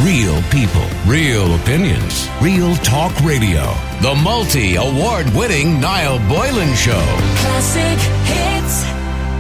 Real people, real opinions, real talk radio. The multi-award-winning Niall Boylan Show. Classic hits.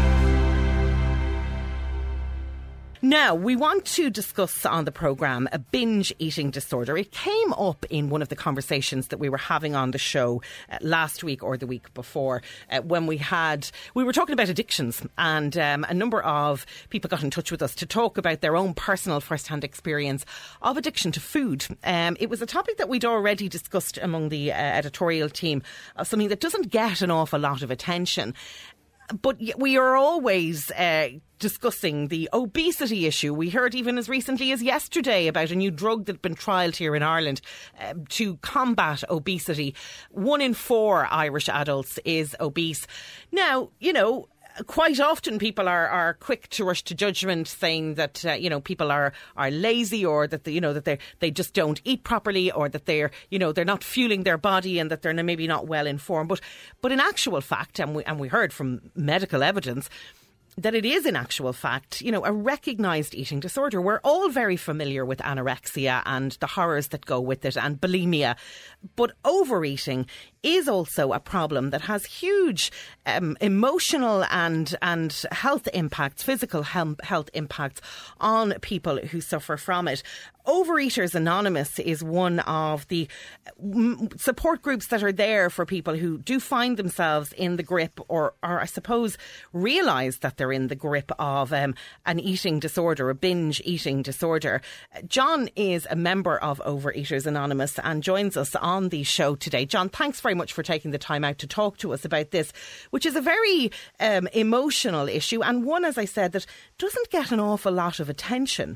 Now, we want to discuss on the programme a binge eating disorder. It came up in one of the conversations that we were having on the show last week or the week before when we were talking about addictions, and a number of people got in touch with us to talk about their own personal first-hand experience of addiction to food. It was a topic that we'd already discussed among the editorial team, something that doesn't get an awful lot of attention. But we are always discussing the obesity issue. We heard even as recently as yesterday about a new drug that had been trialled here in Ireland to combat obesity. 1 in 4 Irish adults is obese. Now, quite often people are quick to rush to judgment, saying that people are lazy, or that they just don't eat properly, or that they're not fueling their body, and that they're maybe not well informed. But in actual fact, and we heard from medical evidence that it is in actual fact, a recognised eating disorder. We're all very familiar with anorexia and the horrors that go with it, and bulimia. But overeating is also a problem that has huge emotional and health impacts, physical health impacts on people who suffer from it. Overeaters Anonymous is one of the support groups that are there for people who do find themselves in the grip, or I suppose realise that they're in the grip of an eating disorder, a binge eating disorder. John is a member of Overeaters Anonymous and joins us on the show today. John, thanks very much for taking the time out to talk to us about this, which is a very emotional issue, and one, as I said, that doesn't get an awful lot of attention.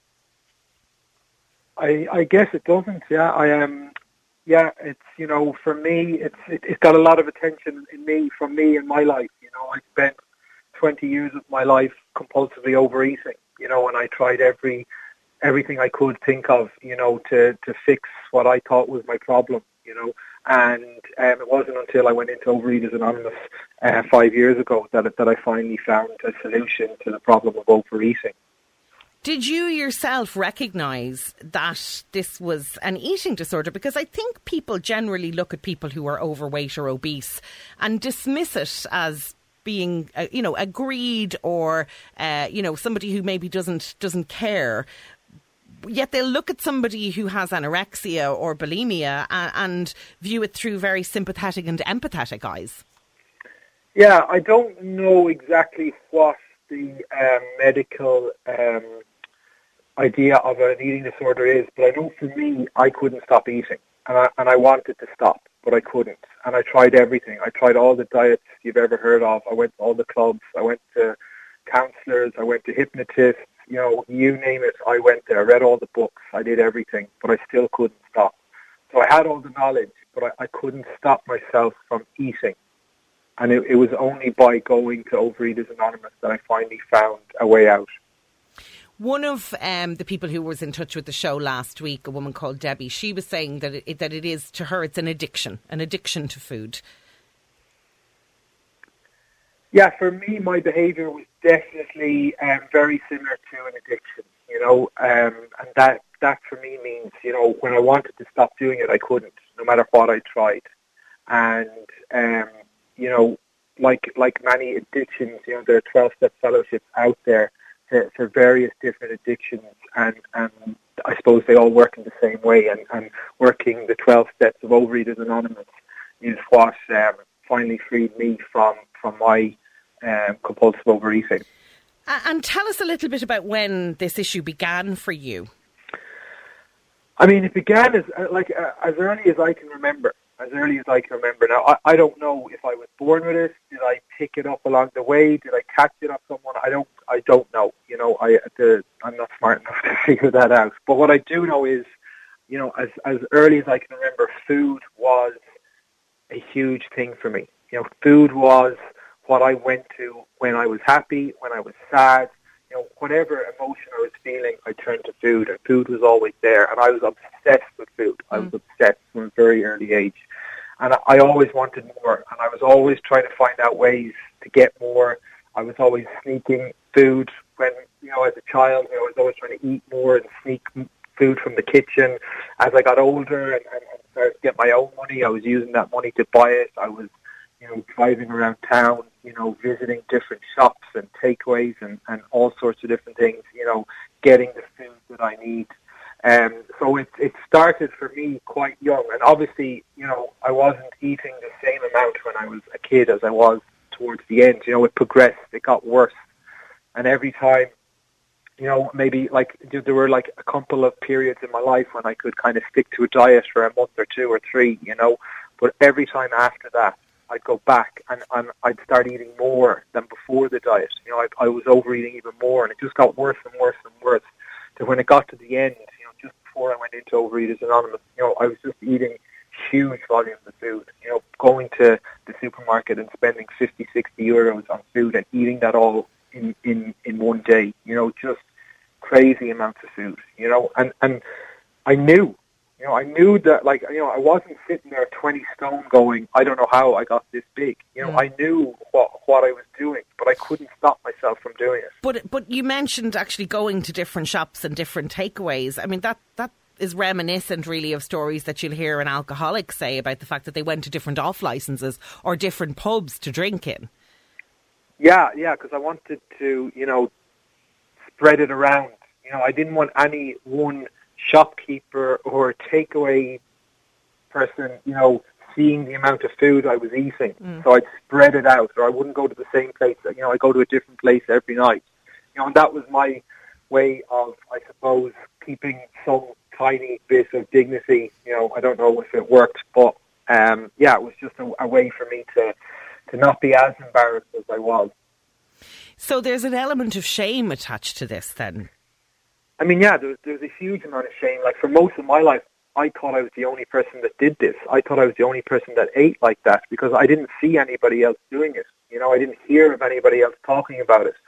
I guess it doesn't. It's for me, it's got a lot of attention from me in my life. I spent 20 years of my life compulsively overeating. And I tried everything I could think of, to fix what I thought was my problem. And it wasn't until I went into Overeaters Anonymous 5 years ago that I finally found a solution to the problem of overeating. Did you yourself recognise that this was an eating disorder? Because I think people generally look at people who are overweight or obese and dismiss it as being, a greed, or, somebody who maybe doesn't care. Yet they'll look at somebody who has anorexia or bulimia and view it through very sympathetic and empathetic eyes. Yeah, I don't know exactly what the medical idea of an eating disorder is, but I know for me, I couldn't stop eating, and I wanted to stop, but I couldn't. And I tried everything. I tried all the diets you've ever heard of. I went to all the clubs. I went to counsellors. I went to hypnotists. You name it, I went there. I read all the books. I did everything, but I still couldn't stop. So I had all the knowledge, but I couldn't stop myself from eating. And it was only by going to Overeaters Anonymous that I finally found a way out. One of the people who was in touch with the show last week, a woman called Debbie, she was saying that it is, to her, it's an addiction to food. Yeah, for me, my behaviour was definitely very similar to an addiction, and that for me means, when I wanted to stop doing it, I couldn't, no matter what I tried. And, like many addictions, there are 12-step fellowships out there for various different addictions, and I suppose they all work in the same way, and working the 12 steps of Overeaters Anonymous is what finally freed me from my compulsive overeating. And tell us a little bit about when this issue began for you. I mean, it began as early as I can remember. Now, I don't know if I was born with it. Did I pick it up along the way? Did I catch it off someone? I don't know. I'm not smart enough to figure that out. But what I do know is, as early as I can remember, food was a huge thing for me. Food was what I went to when I was happy, when I was sad. Whatever emotion I was feeling, I turned to food, and food was always there. And I was obsessed with food. I was obsessed from a very early age. And I always wanted more, and I was always trying to find out ways to get more. I was always sneaking food when, as a child, I was always trying to eat more and sneak food from the kitchen. As I got older and started to get my own money, I was using that money to buy it. I was, driving around town, visiting different shops and takeaways and all sorts of different things, getting the food that I need. So it started for me quite young. And obviously, I wasn't eating the same amount when I was a kid as I was towards the end. It progressed. It got worse. And every time, maybe there were like a couple of periods in my life when I could kind of stick to a diet for a month or 2 or 3, but every time after that, I'd go back and I'd start eating more than before the diet. I was overeating even more, and it just got worse and worse and worse. So when it got to the end, just before I went into Overeaters Anonymous, I was just eating huge volumes of food. Going to the supermarket and spending 50, 60 euros on food and eating that all in one day. Just crazy amounts of food. And I knew. I knew that, I wasn't sitting there 20 stone going, I don't know how I got this big. I knew what I was doing, but I couldn't stop myself from doing it. But you mentioned actually going to different shops and different takeaways. I mean, that is reminiscent, really, of stories that you'll hear an alcoholic say about the fact that they went to different off-licenses or different pubs to drink in. Yeah, because I wanted to, spread it around. I didn't want any one shopkeeper or takeaway person, seeing the amount of food I was eating. So I'd spread it out, or I wouldn't go to the same place. I go to a different place every night. And that was my way of, I suppose, keeping some tiny bit of dignity. I don't know if it worked, but it was just a way for me to not be as embarrassed as I was. So there's an element of shame attached to this then? I mean, there's a huge amount of shame. Like, for most of my life, I thought I was the only person that did this. I thought I was the only person that ate like that because I didn't see anybody else doing it. I didn't hear of anybody else talking about it.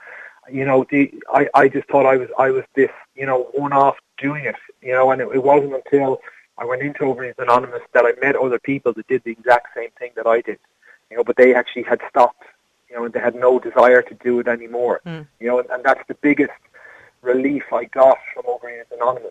I just thought I was this, one-off doing it, and it wasn't until I went into Overeaters Anonymous that I met other people that did the exact same thing that I did, but they actually had stopped, and they had no desire to do it anymore, and that's the biggest relief I got from Overeaters Anonymous.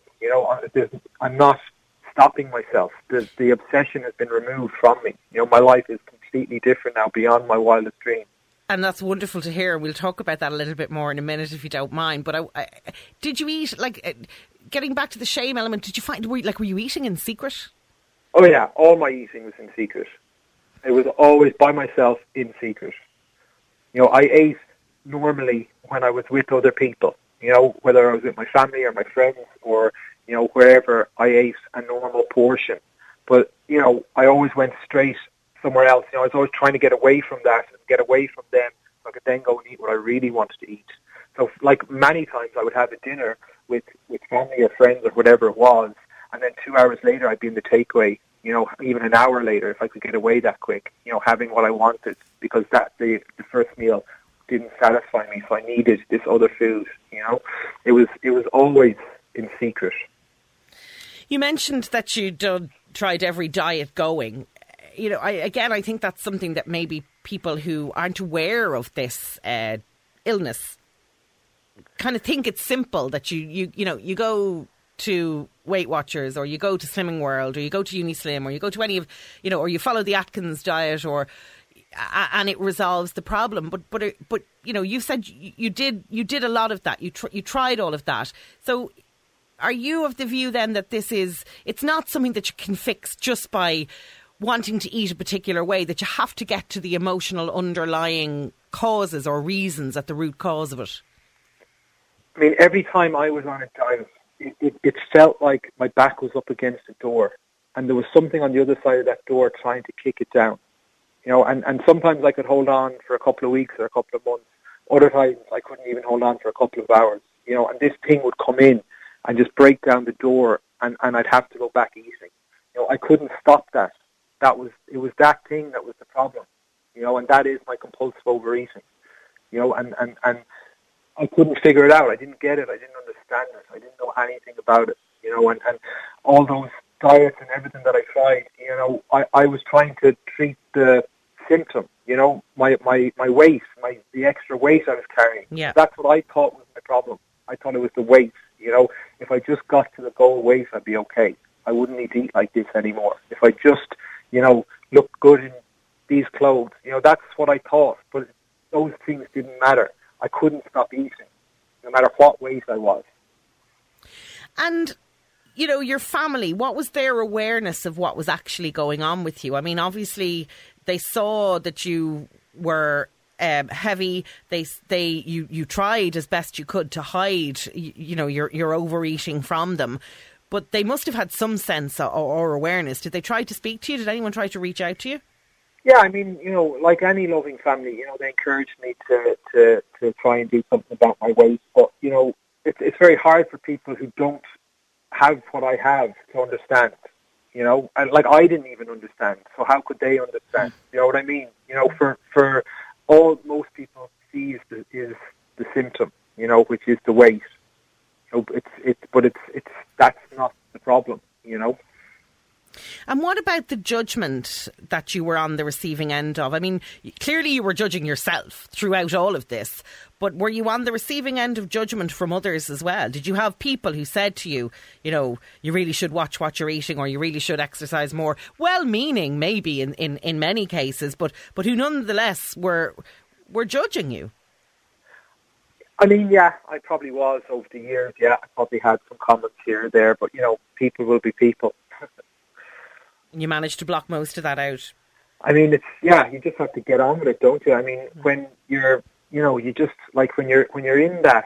I'm not stopping myself. The obsession has been removed from me. My life is completely different now, beyond my wildest dreams. And that's wonderful to hear. We'll talk about that a little bit more in a minute if you don't mind. But did you eat, getting back to the shame element, did you find, were you eating in secret? Oh yeah, all my eating was in secret. It was always by myself in secret. I ate normally when I was with other people. Whether I was with my family or my friends or, wherever, I ate a normal portion. But, I always went straight somewhere else. I was always trying to get away from that and get away from them so I could then go and eat what I really wanted to eat. So, many times I would have a dinner with family or friends or whatever it was, and then 2 hours later I'd be in the takeaway, even an hour later if I could get away that quick, having what I wanted, because the first meal didn't satisfy me, so I needed this other food. It was always in secret. You mentioned that you tried every diet going. I think that's something that maybe people who aren't aware of this illness kind of think it's simple, that you go to Weight Watchers, or you go to Slimming World, or you go to Unislim, or you go to any of, or you follow the Atkins diet, and it resolves the problem. But you said you did a lot of that. You tried all of that. So are you of the view then that it's not something that you can fix just by wanting to eat a particular way, that you have to get to the emotional underlying causes or reasons at the root cause of it? I mean, every time I was on a diet, it felt like my back was up against a door, and there was something on the other side of that door trying to kick it down. And sometimes I could hold on for a couple of weeks or a couple of months. Other times I couldn't even hold on for a couple of hours. And this thing would come in and just break down the door, and I'd have to go back eating. I couldn't stop that. It was that thing that was the problem. And that is my compulsive overeating. And I couldn't figure it out. I didn't get it. I didn't understand it. I didn't know anything about it. And all those diets and everything that I tried, I was trying to treat the symptom, my weight, the extra weight I was carrying. Yeah. That's what I thought was my problem. I thought it was the weight, You know, if I just got to the goal weight, I'd be okay. I wouldn't need to eat like this anymore. If I just, you know, look good in these clothes, you know, that's what I thought. But those things didn't matter. I couldn't stop eating, no matter what weight I was. And, you know, your family, what was their awareness of what was actually going on with you? I mean, obviously, they saw that you were heavy. You tried as best you could to hide, you know, your overeating from them. But they must have had some sense or awareness. Did they try to speak to you? Did anyone try to reach out to you? Yeah, I mean, you know, like any loving family, you know, they encouraged me to try and do something about my weight. But, you know, it's very hard for people who don't have what I have to understand, you know. And, like, I didn't even understand, so how could they understand? You know what I mean? You know, for all most people see is the symptom, you know, which is the weight. So but that's not the problem, you know. And what about the judgment that you were on the receiving end of? I mean, clearly you were judging yourself throughout all of this, but were you on the receiving end of judgment from others as well? Did you have people who said to you, you know, you really should watch what you're eating, or you really should exercise more? Well-meaning, maybe in many cases, but who nonetheless were judging you. I mean, yeah, I probably was over the years. Yeah, I probably had some comments here or there, but, you know, people will be people. And you managed to block most of that out. I mean, you just have to get on with it, don't you? I mean, when you're, you know, you just, like, when you're in that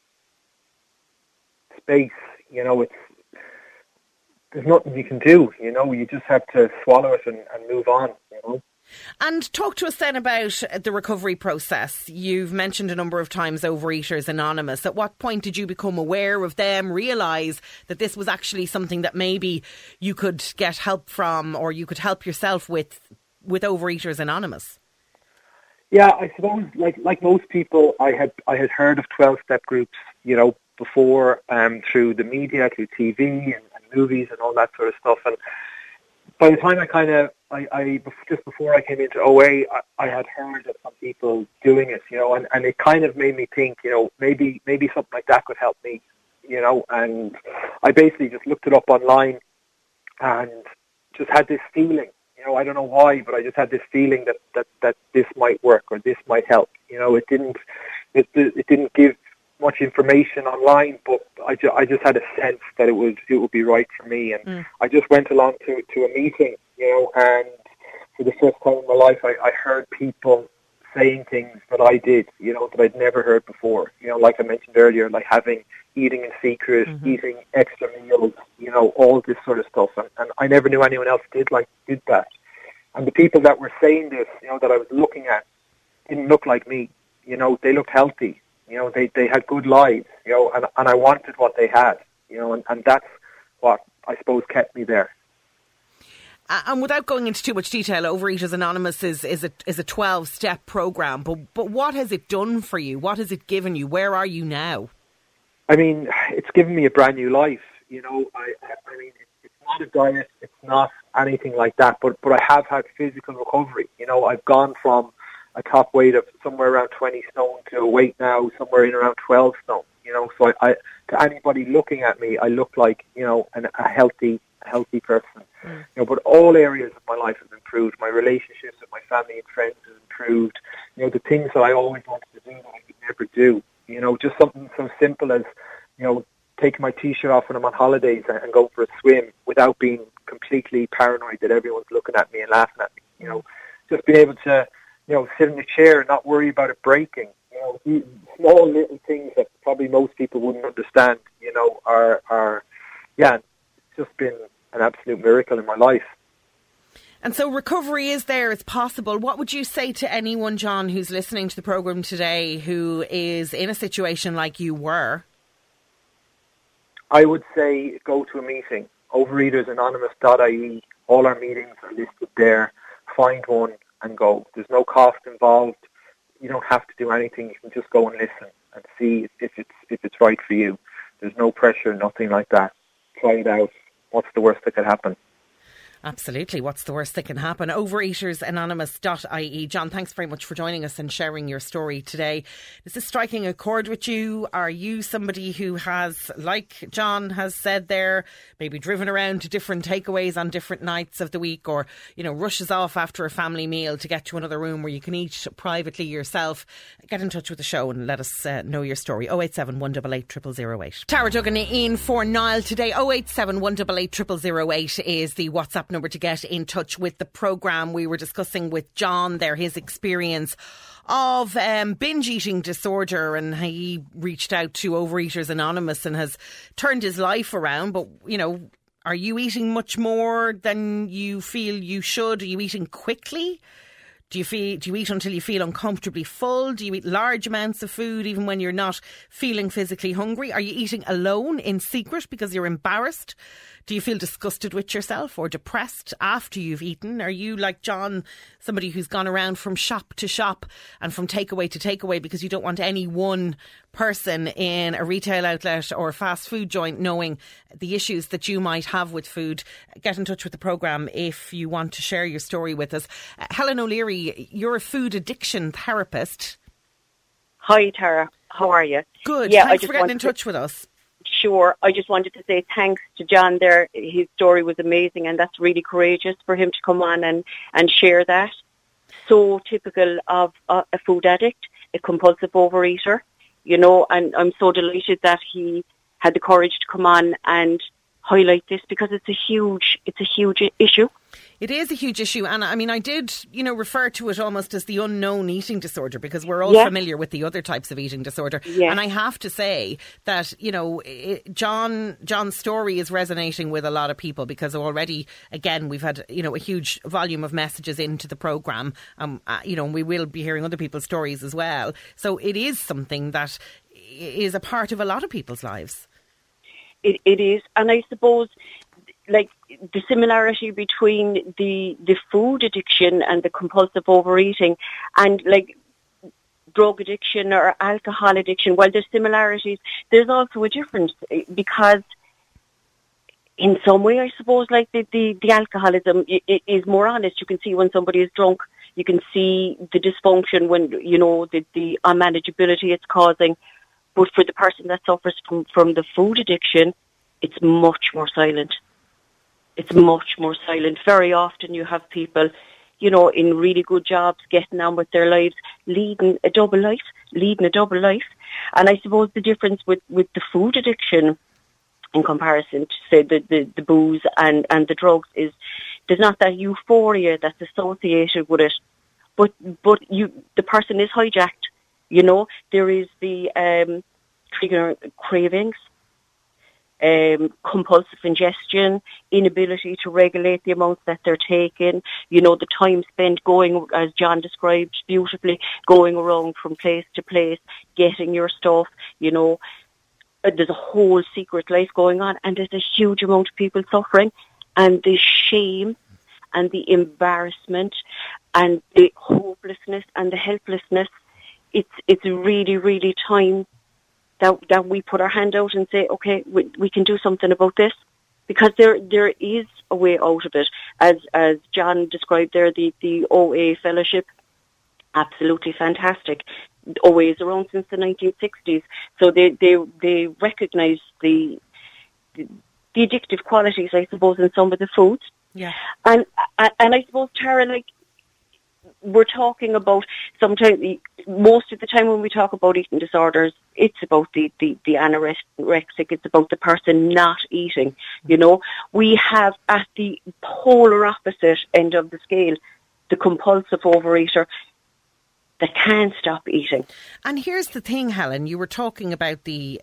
space, you know, there's nothing you can do, you know, you just have to swallow it and move on, you know. And talk to us then about the recovery process. You've mentioned a number of times Overeaters Anonymous. At what point did you become aware of them, realise that this was actually something that maybe you could get help from, or you could help yourself with Overeaters Anonymous? Yeah, I suppose, like most people, I had heard of 12-step groups, you know, before, through the media, through TV and movies and all that sort of stuff. And by the time I just before I came into OA, I had heard of some people doing it, you know, and it kind of made me think, you know, maybe something like that could help me, you know. And I basically just looked it up online and just had this feeling, you know, I don't know why, but I just had this feeling that this might work or this might help. You know, it didn't give much information online, but I just had a sense that it would be right for me, and I just went along to a meeting, you know, and for the first time in my life, I heard people saying things that I did, you know, that I'd never heard before. You know, like I mentioned earlier, like eating in secret, eating extra meals, you know, all this sort of stuff, and I never knew anyone else did that. And the people that were saying this, you know, that I was looking at, didn't look like me. You know, they looked healthy. You know, they had good lives, you know, and I wanted what they had, you know, and that's what I suppose kept me there. And without going into too much detail, Overeaters Anonymous is a 12-step programme, but what has it done for you? What has it given you? Where are you now? I mean, it's given me a brand new life, you know. I mean, it's not a diet, it's not anything like that, but I have had physical recovery. You know, I've gone from a top weight of somewhere around 20 stone to a weight now somewhere in around 12 stone, you know. So I to anybody looking at me, I look like, you know, a healthy person. You know, but all areas of my life have improved. My relationships with my family and friends have improved. You know, the things that I always wanted to do that I could never do. You know, just something so simple as, you know, taking my T-shirt off when I'm on holidays and going for a swim without being completely paranoid that everyone's looking at me and laughing at me. You know, just being able to, you know, sit in a chair and not worry about it breaking. You know, small little things that probably most people wouldn't understand, you know, are it's just been an absolute miracle in my life. And so recovery is there, it's possible. What would you say to anyone, John, who's listening to the programme today who is in a situation like you were? I would say go to a meeting. Overeatersanonymous.ie. All our meetings are listed there. Find one and go. There's no cost involved. You don't have to do anything. You can just go and listen and see if it's right for you. There's no pressure, nothing like that. Try it out. What's the worst that could happen? Absolutely. What's the worst that can happen? Overeatersanonymous.ie. John, thanks very much for joining us and sharing your story today. Is this striking a chord with you? Are you somebody who has, like John has said there, maybe driven around to different takeaways on different nights of the week, or, you know, rushes off after a family meal to get to another room where you can eat privately yourself? Get in touch with the show and let us know your story. 087 188 0008. Tara Duggan in for Niall today. 087 188 0008 is the WhatsApp number to get in touch with the programme. We were discussing with John there his experience of binge eating disorder, and he reached out to Overeaters Anonymous and has turned his life around. But, you know, are you eating much more than you feel you should? Are you eating quickly? Do you eat until you feel uncomfortably full? Do you eat large amounts of food even when you're not feeling physically hungry? Are you eating alone in secret because you're embarrassed? Do you feel disgusted with yourself or depressed after you've eaten? Are you, like John, somebody who's gone around from shop to shop and from takeaway to takeaway because you don't want any one person in a retail outlet or fast food joint knowing the issues that you might have with food? Get in touch with the programme if you want to share your story with us. Helen O'Leary, you're a food addiction therapist. Hi, Tara. How are you? Good. Yeah, thanks for getting in touch with us. Sure. I just wanted to say thanks to John there. His story was amazing, and that's really courageous for him to come on and share that. So typical of a food addict, a compulsive overeater, you know, and I'm so delighted that he had the courage to come on and highlight this, because it's a huge issue. It is a huge issue, and I mean, I did, you know, refer to it almost as the unknown eating disorder, because we're all familiar with the other types of eating disorder. Yeah. And I have to say that, you know, John's story is resonating with a lot of people, because already, again, we've had, you know, a huge volume of messages into the programme. You know, we will be hearing other people's stories as well. So it is something that is a part of a lot of people's lives. It is, and I suppose, like, the similarity between the food addiction and the compulsive overeating and, like, drug addiction or alcohol addiction, while there's similarities, there's also a difference, because in some way, I suppose, like, the alcoholism is more honest. You can see when somebody is drunk. You can see the dysfunction, when, you know, the unmanageability it's causing. But for the person that suffers from the food addiction, it's much more silent. It's much more silent. Very often you have people, you know, in really good jobs, getting on with their lives, leading a double life. And I suppose the difference with the food addiction in comparison to, say, the booze and the drugs is there's not that euphoria that's associated with it, but the person is hijacked. You know, there is the trigger cravings, compulsive ingestion, inability to regulate the amounts that they're taking, you know, the time spent going, as John described beautifully, going around from place to place, getting your stuff, you know. There's a whole secret life going on, and there's a huge amount of people suffering, and the shame and the embarrassment and the hopelessness and the helplessness. It's really, really time that we put our hand out and say, okay, we can do something about this, because there is a way out of it. As John described there, the OA fellowship, absolutely fantastic. OA is around since the 1960s, so they recognise the addictive qualities, I suppose, in some of the foods. Yeah. And I suppose, Tara, like, we're talking about, sometimes, most of the time when we talk about eating disorders, it's about the anorexic, it's about the person not eating, you know. We have, at the polar opposite end of the scale, the compulsive overeater that can't stop eating. And here's the thing, Helen, you were talking about the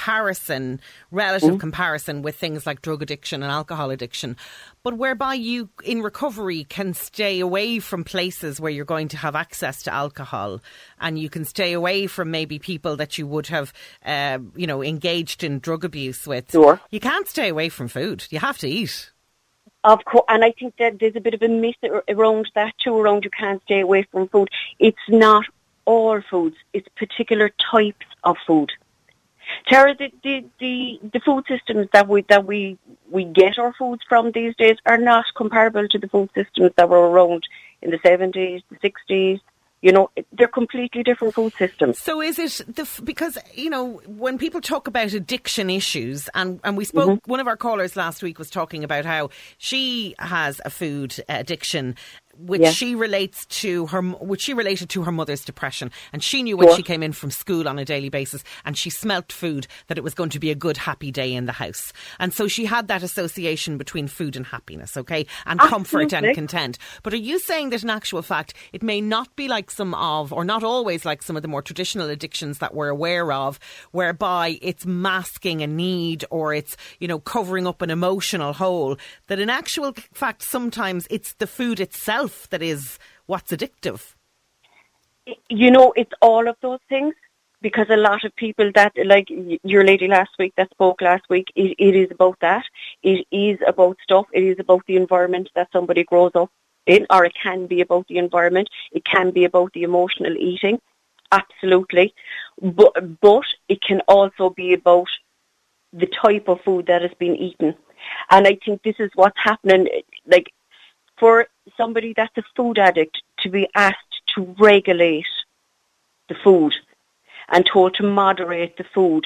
relative comparison with things like drug addiction and alcohol addiction, but whereby you, in recovery, can stay away from places where you're going to have access to alcohol, and you can stay away from maybe people that you would have, you know, engaged in drug abuse with. Sure. You can't stay away from food. You have to eat. Of course, and I think that there's a bit of a myth around that too, around you can't stay away from food. It's not all foods, it's particular types of food. Tara, the food systems that we we get our foods from these days are not comparable to the food systems that were around in the 70s, the 60s. You know, they're completely different food systems. So is it because, you know, when people talk about addiction issues, and we spoke, one of our callers last week was talking about how she has a food addiction, which she related to her mother's depression, and she knew when she came in from school on a daily basis and she smelt food that it was going to be a good happy day in the house, and so she had that association between food and happiness, okay, and comfort and content. But are you saying that in actual fact it may not be like some of, or not always like some of the more traditional addictions that we're aware of, whereby it's masking a need or it's, you know, covering up an emotional hole, that in actual fact sometimes it's the food itself that is what's addictive? You know, it's all of those things, because a lot of people that, like your lady last week that spoke last week, it is about that. It is about stuff. It is about the environment that somebody grows up in, or it can be about the environment. It can be about the emotional eating. Absolutely. But it can also be about the type of food that has been eaten. And I think this is what's happening. Like, for somebody that's a food addict to be asked to regulate the food and told to moderate the food,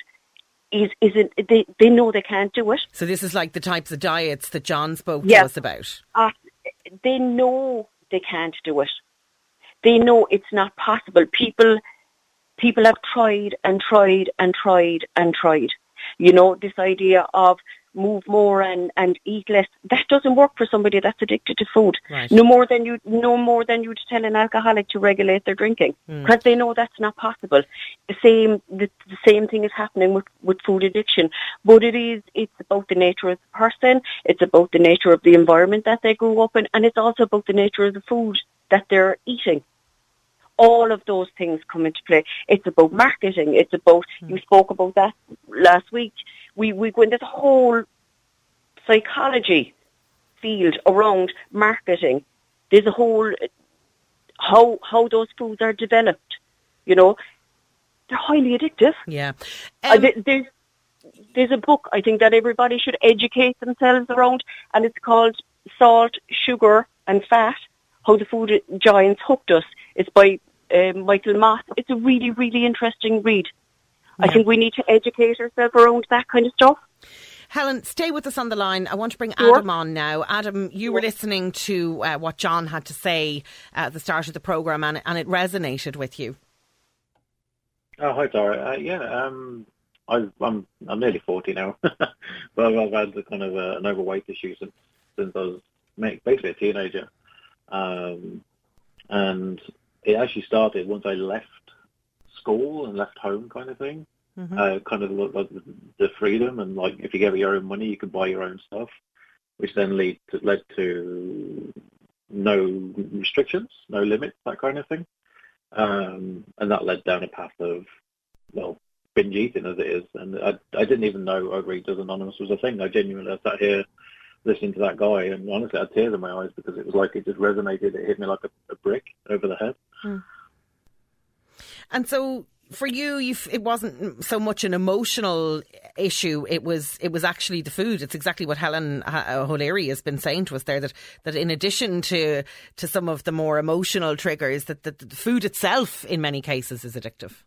they know they can't do it. So this is like the types of diets that John spoke to us about. They know they can't do it. They know it's not possible. People have tried and tried and tried and tried. You know, this idea of move more and eat less, that doesn't work for somebody that's addicted to food. Right. No more than you'd tell an alcoholic to regulate their drinking, because they know that's not possible. The same thing is happening with food addiction. But it's about the nature of the person, it's about the nature of the environment that they grew up in, and it's also about the nature of the food that they're eating. All of those things come into play. It's about marketing. It's about, you spoke about that last week. We go into the whole psychology field around marketing. There's a whole, how those foods are developed. You know, they're highly addictive. Yeah. There's a book I think that everybody should educate themselves around, and it's called Salt, Sugar and Fat, How the Food Giants Hooked Us. It's by Michael Moss. It's a really, really interesting read. I think we need to educate ourselves around that kind of stuff. Helen, stay with us on the line. I want to bring Adam on now. Adam, you were listening to what John had to say at the start of the programme, and it resonated with you. Oh, hi, Tara. I'm nearly 40 now, but I've had a kind of an overweight issue since I was basically a teenager, and it actually started once I left school and left home, kind of thing. Kind of like the freedom, and like if you get your own money, you could buy your own stuff, which then led to no restrictions, no limits, that kind of thing, and that led down a path of, well, binge eating as it is. And I didn't even know Overeaters Anonymous was a thing. I sat here listening to that guy, and honestly, I had tears in my eyes, because it was like it just resonated. It hit me like a brick over the head. And so, for you, it wasn't so much an emotional issue. It was actually the food. It's exactly what Helen O'Leary has been saying to us there, that in addition to some of the more emotional triggers, that the food itself, in many cases, is addictive.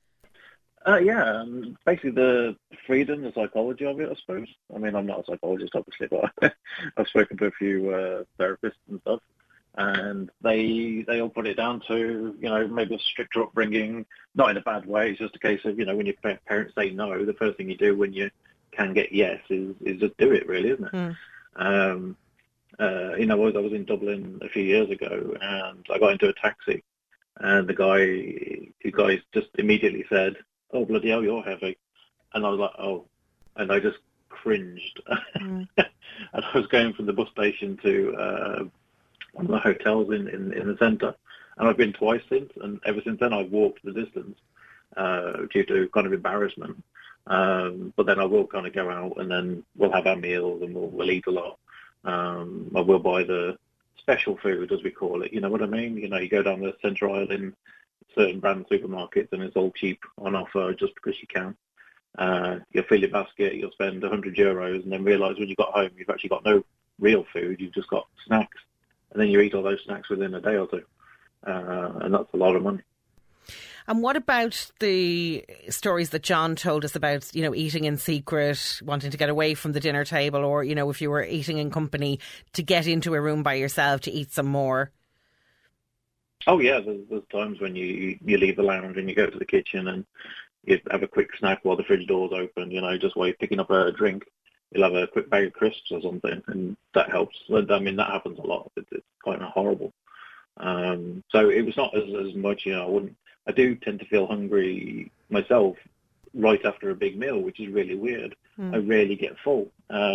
Basically the freedom, the psychology of it, I suppose. I mean, I'm not a psychologist, obviously, but I've spoken to a few therapists and stuff, and they all put it down to, you know, maybe a stricter upbringing, not in a bad way. It's just a case of, you know, when your parents say no, the first thing you do when you can get yes is just do it, really, isn't it? You know, I was in Dublin a few years ago, and I got into a taxi, and the guy just immediately said, "Oh, bloody hell, you're heavy." And I was like, oh. And I just cringed. And I was going from the bus station to one of the hotels in the centre. And I've been twice since. And ever since then, I've walked the distance due to kind of embarrassment. But then I will kind of go out, and then we'll have our meals, and we'll eat a lot. I will buy the special food, as we call it. You know what I mean? You know, you go down the centre aisle in certain brand supermarkets, and it's all cheap on offer just because you can. You'll fill your basket, you'll spend €100, and then realise when you got home you've actually got no real food, you've just got snacks. And then you eat all those snacks within a day or two. And that's a lot of money. And what about the stories that John told us about, eating in secret, wanting to get away from the dinner table, or, if you were eating in company, to get into a room by yourself to eat some more? Oh, yeah, there's times when you leave the lounge and you go to the kitchen and you have a quick snack while the fridge door's open, just while you're picking up a drink. You'll have a quick bag of crisps or something, and that helps. I mean, that happens a lot. It's quite horrible. So it was not as much, I do tend to feel hungry myself right after a big meal, which is really weird. I rarely get full,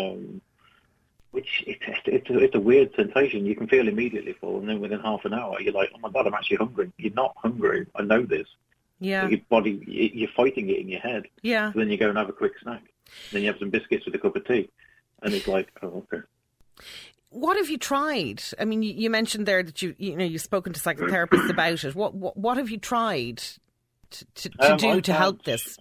which it's a weird sensation. You can feel immediately full, and then within half an hour, you're like, oh my God, I'm actually hungry. You're not hungry. I know this. Yeah. Your body, you're fighting it in your head. Yeah. So then you go and have a quick snack. Then you have some biscuits with a cup of tea, and it's like, oh, okay. What have you tried? I mean, you mentioned there that you've spoken to psychotherapists about it. What have you tried to do to help this?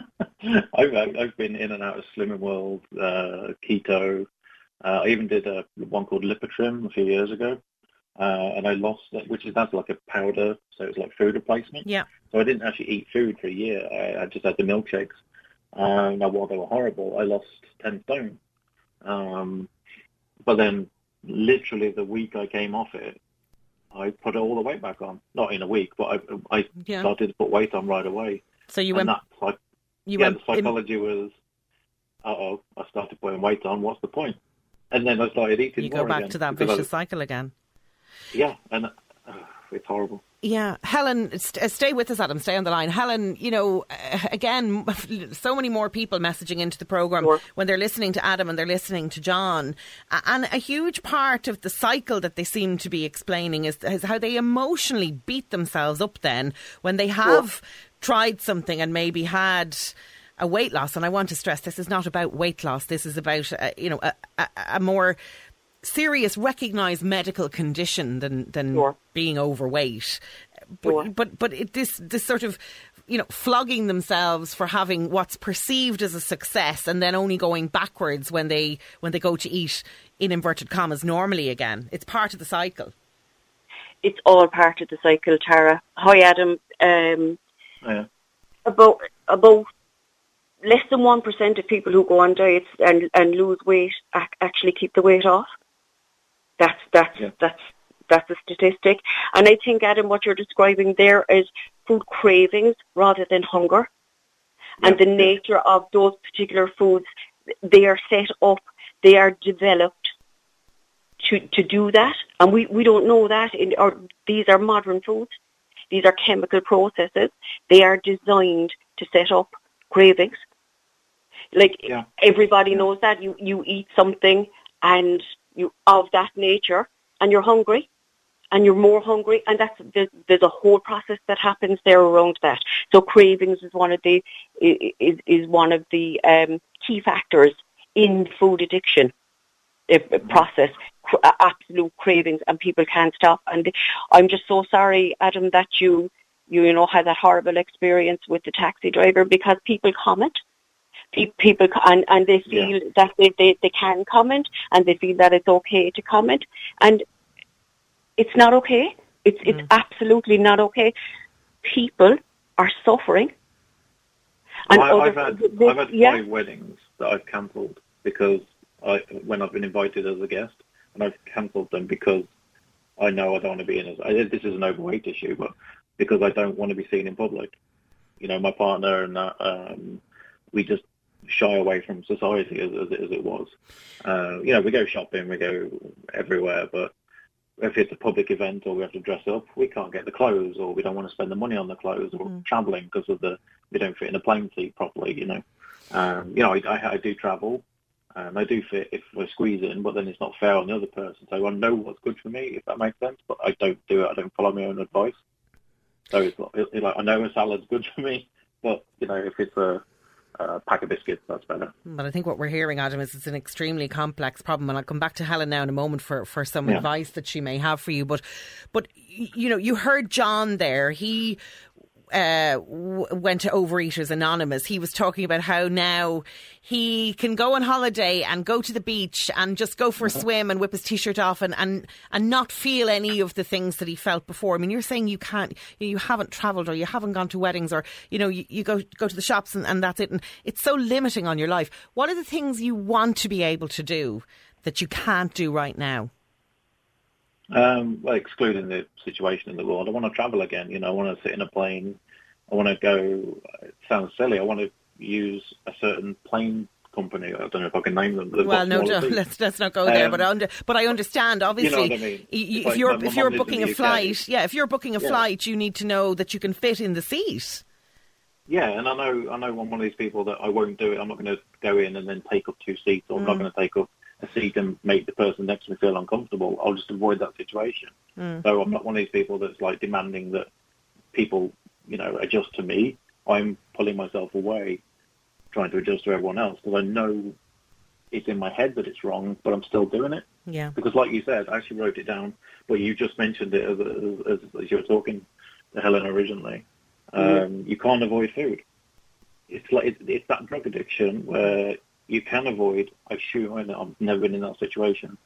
I've been in and out of Slimming World, keto. I even did one called Lipotrim a few years ago, and I lost that, that's like a powder, so it's like food replacement. Yeah. So I didn't actually eat food for a year. I just had the milkshakes. Now, while they were horrible, I lost 10 stone. But then, literally the week I came off it, I put all the weight back on. Not in a week, but I started to put weight on right away. So you and went... the psychology was, I started putting weight on, what's the point? And then I started eating more. You go back to that vicious cycle again. Yeah, and it's horrible. Yeah. Helen, stay with us, Adam. Stay on the line. Helen, again, so many more people messaging into the programme when they're listening to Adam and they're listening to John. And a huge part of the cycle that they seem to be explaining is how they emotionally beat themselves up then when they have tried something and maybe had a weight loss. And I want to stress, this is not about weight loss. This is about, a more serious recognised medical condition than being overweight. But this sort of, flogging themselves for having what's perceived as a success and then only going backwards when they go to eat, in inverted commas, normally again. It's part of the cycle. It's all part of the cycle, Tara. Hi, Adam. About less than 1% of people who go on diets and lose weight actually keep the weight off. That's a statistic. And I think, Adam, what you're describing there is food cravings rather than hunger. And the nature of those particular foods, they are set up, they are developed to do that. And we don't know that. These are modern foods. These are chemical processes. They are designed to set up cravings. Everybody knows that. You eat something and you of that nature, and you're hungry, and you're more hungry, and there's a whole process that happens there around that. So cravings is one of the key factors in food addiction process. Absolute cravings, and people can't stop. And I'm just so sorry, Adam, that you had that horrible experience with the taxi driver, because people comment. People and they feel that they can comment, and they feel that it's okay to comment, and it's not okay. It's absolutely not okay. People are suffering. And I've had 5 weddings that I've cancelled because when I've been invited as a guest, and I've cancelled them because I know I don't want to be in it. This is an overweight issue, but because I don't want to be seen in public. My partner and we just shy away from society as it was. We go shopping, we go everywhere, but if it's a public event or we have to dress up, we can't get the clothes, or we don't want to spend the money on the clothes, or travelling because of we don't fit in a plane seat properly. I do travel, and I do fit if I squeeze in, but then it's not fair on the other person. So I know what's good for me, if that makes sense, but I don't do it. I don't follow my own advice. So it's like I know a salad's good for me, but if it's a pack of biscuits, that's better. But I think what we're hearing, Adam, is it's an extremely complex problem, and I'll come back to Helen now in a moment for some advice that she may have for you. But you heard John there. He went to Overeaters Anonymous, he was talking about how now he can go on holiday and go to the beach and just go for a swim and whip his T-shirt off and not feel any of the things that he felt before. I mean, you're saying you haven't travelled, or you haven't gone to weddings, or, you know, you go to the shops and that's it. And it's so limiting on your life. What are the things you want to be able to do that you can't do right now? Well, excluding the situation in the world, I want to travel again. You know, I want to sit in a plane. I want to go. It sounds silly. I want to use a certain plane company. I don't know if I can name them. Well, no, let's not go there. But I understand. Obviously, you know what I mean? If you're booking a flight, if you're booking a flight, you need to know that you can fit in the seat. Yeah, and I know I'm one of these people that I won't do it. I'm not going to go in and then take up 2 seats, or I'm not going to take up a seat and make the person next to me feel uncomfortable. I'll just avoid that situation. So I'm not one of these people that's like demanding that people, you know, adjust to me. I'm pulling myself away, trying to adjust to everyone else, because I know it's in my head that it's wrong, but I'm still doing it. Yeah. Because like you said, I actually wrote it down, but you just mentioned it as you were talking to Helen originally. You can't avoid food. It's like it's that drug addiction where you can avoid. I've never been in that situation.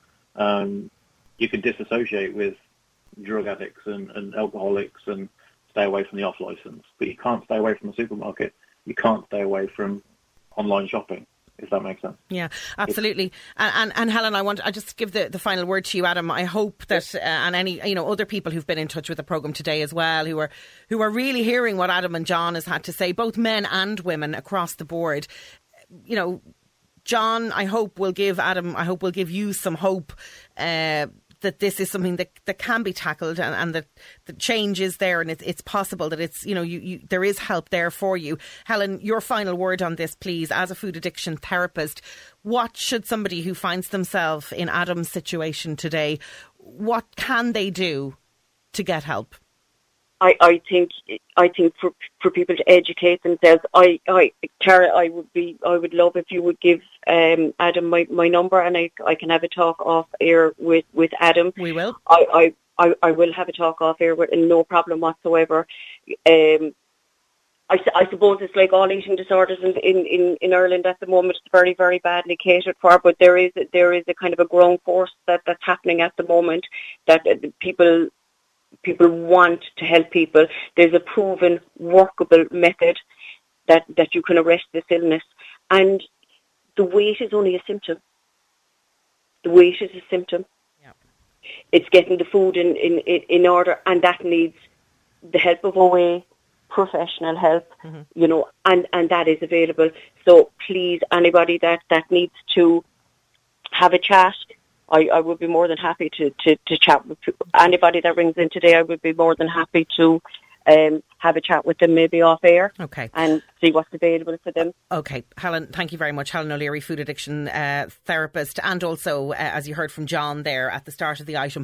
You can disassociate with drug addicts and alcoholics and stay away from the off license, but you can't stay away from the supermarket. You can't stay away from online shopping, if that makes sense. Yeah, absolutely. And Helen, I just give the final word to you, Adam. I hope that and any other people who've been in touch with the programme today as well, who are really hearing what Adam and John has had to say, both men and women across the board. You know, John, I hope will give you some hope that this is something that can be tackled, and that the change is there, and it's possible that it's, there is help there for you. Helen, your final word on this, please, as a food addiction therapist. What should somebody who finds themselves in Adam's situation today, what can they do to get help? I think for people to educate themselves. Cara, I would love if you would give Adam my number, and I can have a talk off air with Adam. We will. I will have a talk off air with, no problem whatsoever. I suppose it's like all eating disorders in Ireland at the moment. It's very, very badly catered for, but there is a kind of a growing force that's happening at the moment, that people want to help people. There's a proven, workable method that you can arrest this illness. And the weight is only a symptom. The weight is a symptom. Yeah. It's getting the food in order, and that needs the help of OA, professional help, and that is available. So please, anybody that needs to have a chat, I would be more than happy to chat with anybody that rings in today. I would be more than happy to have a chat with them, maybe off air, and see what's available for them. Okay, Helen, thank you very much. Helen O'Leary, food addiction therapist, and also, as you heard from John there at the start of the item,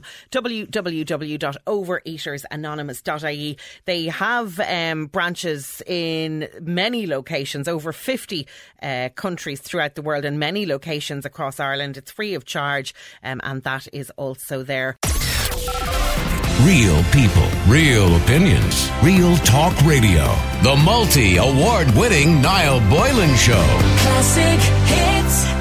www.overeatersanonymous.ie. They have branches in many locations, over 50 countries throughout the world, and many locations across Ireland. It's free of charge, and that is also there. Real people, real opinions, real talk radio. The multi-award-winning Niall Boylan Show. Classic hits.